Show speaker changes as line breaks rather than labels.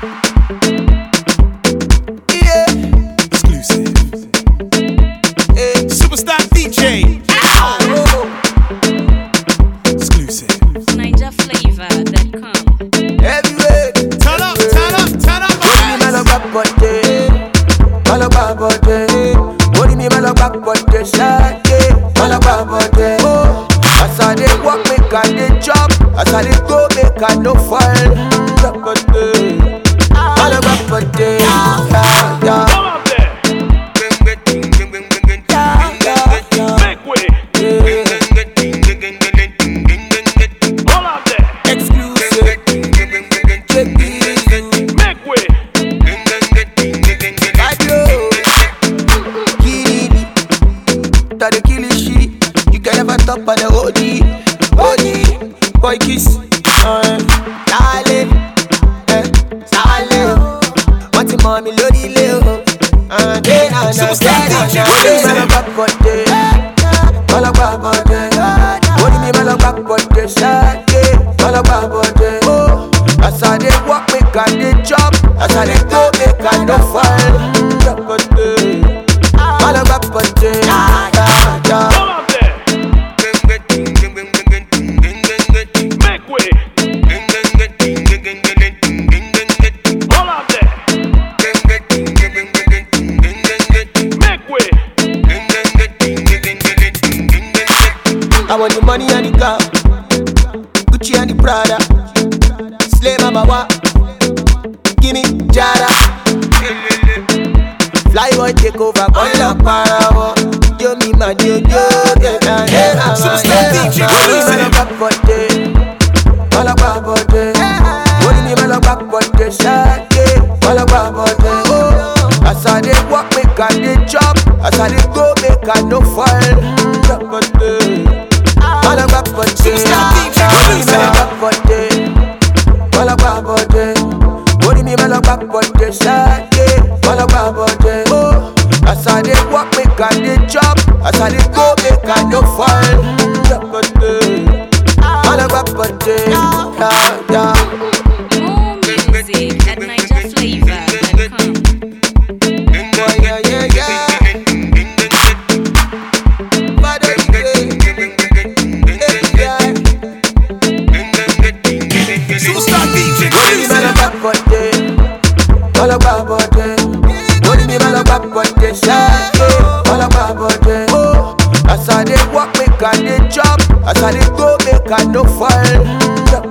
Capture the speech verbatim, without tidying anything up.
Yeah. Exclusive. Hey. Superstar D J. Ow. Exclusive.
Niger Flavor dot com.
Heavyweight. Turn up, turn up, turn up. What do you mean, back body? All about body. What do you mean, back body? Shake it. All about body. Oh. As I dey walk, make I dey chop. As I dey go, make I no fall. All about body. Yeah, yeah.
Come up there. Make way. All up there.
Exclusive.
Make way.
Adio. Kiridi. Tade kilishi. You can never top of the O D. O D. Boy kiss. Uh, Dale. Eh. Dale. What's your mommy lodi leo? Uh, they na na.
Superstar D J.
What do you mean, back body? All about body. What do you mean, back body? Shake it. All about body. Oh. As I dey walk, make I dey chop. As I dey go, make I no fall. All about body. Yeah, yeah, yeah.
Come up there. Make way. All up there. Make way.
I want the money and the car, Gucci and the Prada, Slay Mama wa, gimme Jada. Fly boy take over, call la para. Yo mi ma yo yo, yeah yeah.
Superstar D J.
What do you mean back body? All about body. What do you mean back body? Shake it. All about body. Oh, as I dey walk, make I dey chop. As I dey go, make I no fall. All about body.
Superstar D J.
What do you mean back body? All about body. What do you mean back body? Shake it. All about body. Oh, as I dey walk, make I dey chop. As I dey go, make I no fall. All about body. Yeah, yeah.
More music at Niger Flavor dot com.
Boy, yeah, yeah, yeah. Father, yeah.
Superstar D J.
What do you mean back body? All about body. What do you mean back body? Shake it. All about body. Oh, as I dey walk, make I dey chop. As I dey go, make I no fall.